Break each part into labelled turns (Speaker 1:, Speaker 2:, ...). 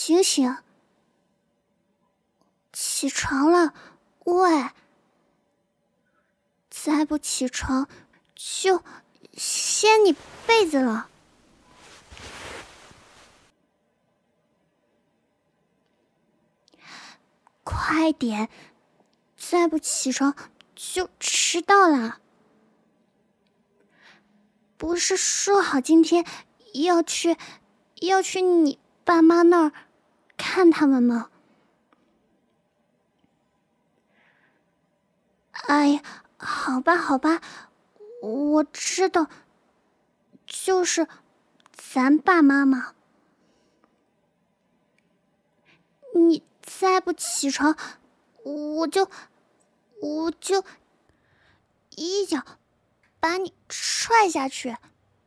Speaker 1: 醒醒，起床了，喂！再不起床就掀你被子了。快点，再不起床就迟到了。不是说好今天要去你爸妈那儿看他们吗？哎呀，好吧，我知道，就是咱爸妈嘛。你再不起床，我就一脚把你踹下去。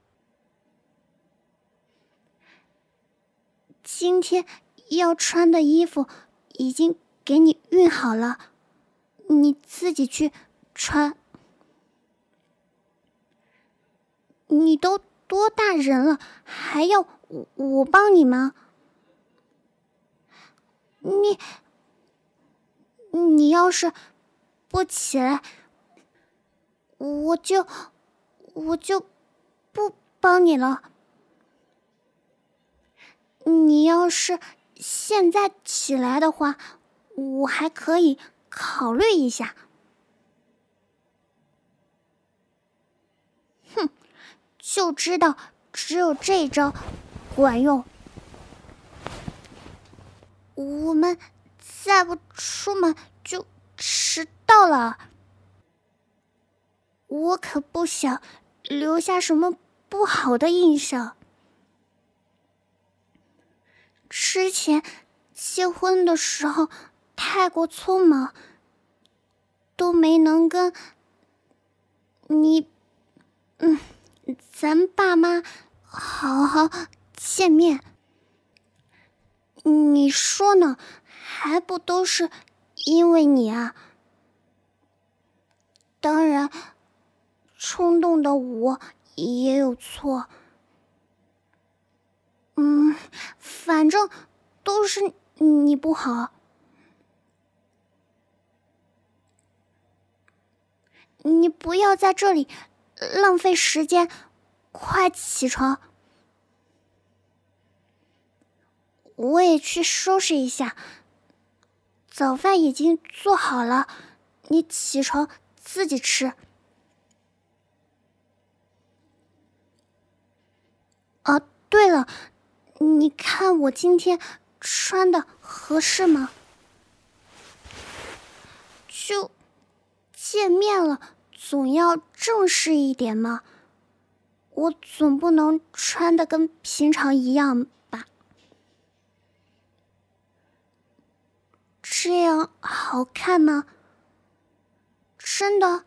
Speaker 1: 今天要穿的衣服已经给你熨好了，你自己去穿。你都多大人了，还要我帮你吗？你要是不起来，我就不帮你了。你要是现在起来的话，我还可以考虑一下。哼，就知道只有这招管用。我们再不出门就迟到了。我可不想留下什么不好的印象。之前结婚的时候太过匆忙，都没能跟你咱爸妈好好见面。你说呢？还不都是因为你啊？当然，冲动的我也有错。反正都是你不好。你不要在这里浪费时间，快起床。我也去收拾一下，早饭已经做好了，你起床自己吃。对了，你看我今天穿的合适吗？就见面了，总要正式一点嘛。我总不能穿的跟平常一样吧？这样好看吗？真的？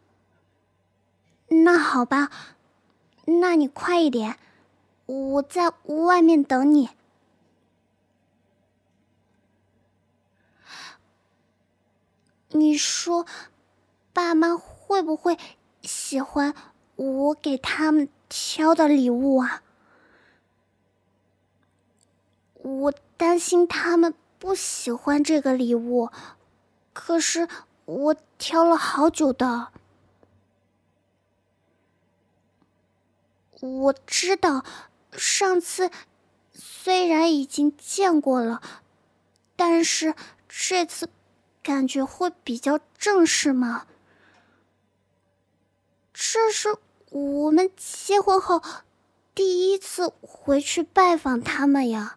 Speaker 1: 那好吧，那你快一点，我在外面等你。你说爸妈会不会喜欢我给他们挑的礼物啊？我担心他们不喜欢这个礼物，可是我挑了好久的。我知道上次虽然已经见过了，但是这次感觉会比较正式嘛。这是我们结婚后第一次回去拜访他们呀。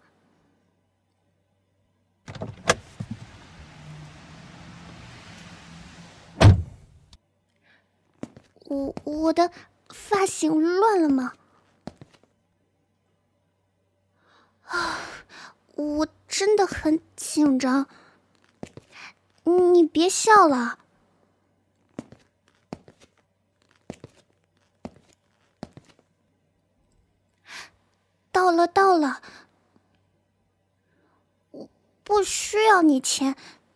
Speaker 1: 我的发型乱了吗？我真的很紧张。你别笑了。到了，我不需要你钱。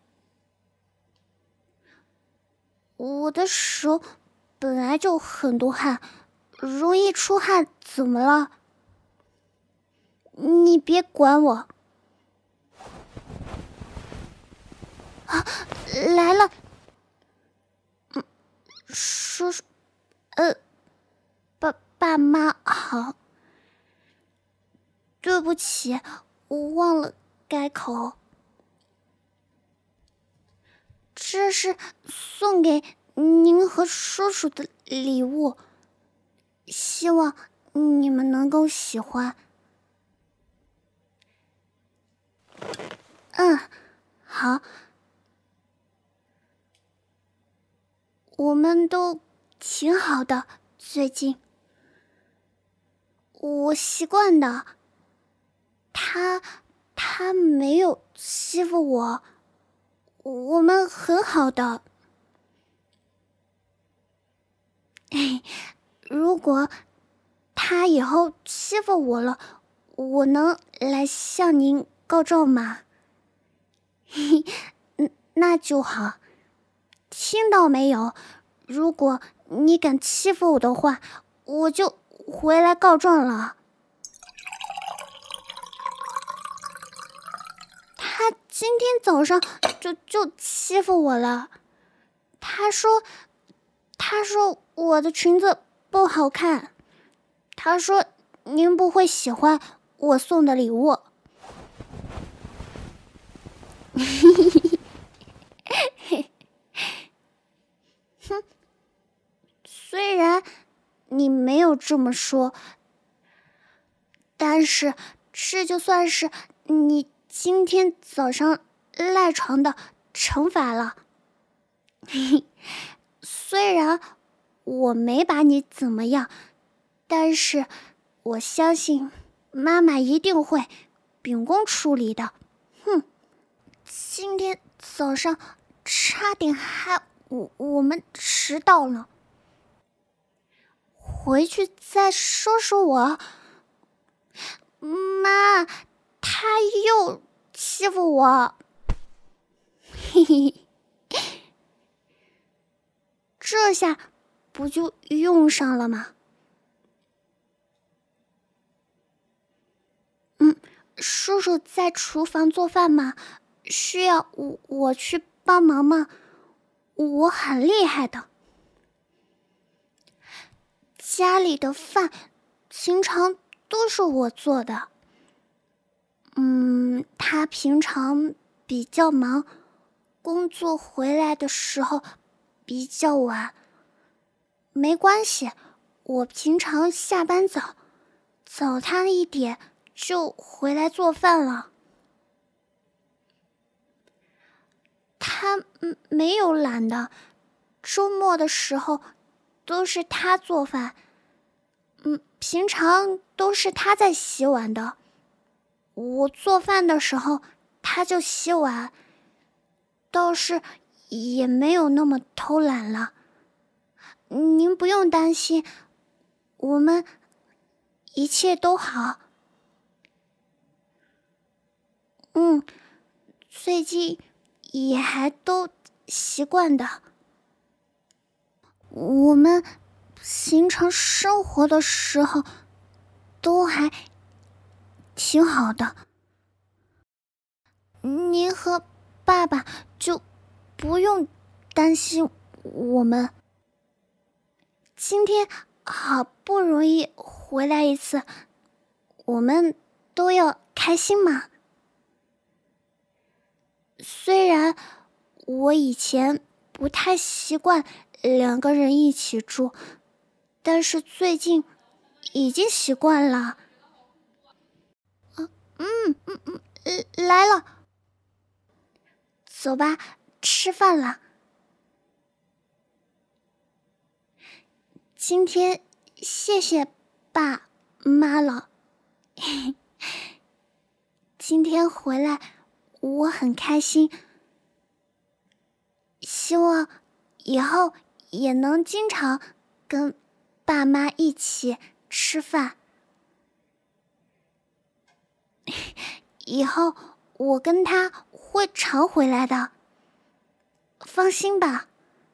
Speaker 1: 我的手本来就很多汗，容易出汗，怎么了？你别管我。 来了。叔叔，爸妈好。对不起，我忘了改口。这是送给您和叔叔的礼物，希望你们能够喜欢。好。我们都挺好的，最近。我习惯的。他没有欺负我，我们很好的。如果他以后欺负我了，我能来向您告状吗？那就好。听到没有？如果你敢欺负我的话，我就回来告状了。他今天早上就欺负我了。他说我的裙子不好看。他说您不会喜欢我送的礼物。哼，虽然你没有这么说，但是这就算是你今天早上赖床的惩罚了。虽然我没把你怎么样，但是我相信妈妈一定会秉公处理的。今天早上差点害我们迟到了。回去再说说我。妈，他又欺负我。嘿嘿，这下不就用上了吗？叔叔在厨房做饭吗？需要我去帮忙吗？我很厉害的。家里的饭平常都是我做的。他平常比较忙，工作回来的时候比较晚。没关系，我平常下班早他一点就回来做饭了。他没有懒的，周末的时候都是他做饭。平常都是他在洗碗的。我做饭的时候他就洗碗，倒是也没有那么偷懒了。您不用担心，我们一切都好。最近也还都习惯的。我们平常生活的时候都还挺好的。您和爸爸就不用担心我们。今天好不容易回来一次，我们都要开心嘛。虽然我以前不太习惯两个人一起住，但是最近已经习惯了。来了。走吧，吃饭了。今天谢谢爸妈了。今天回来我很开心，希望以后也能经常跟爸妈一起吃饭。以后我跟他会常回来的，放心吧。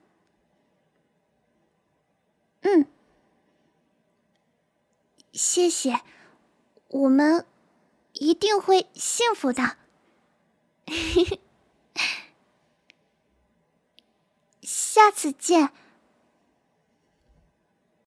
Speaker 1: 谢谢，我们一定会幸福的。 下次见。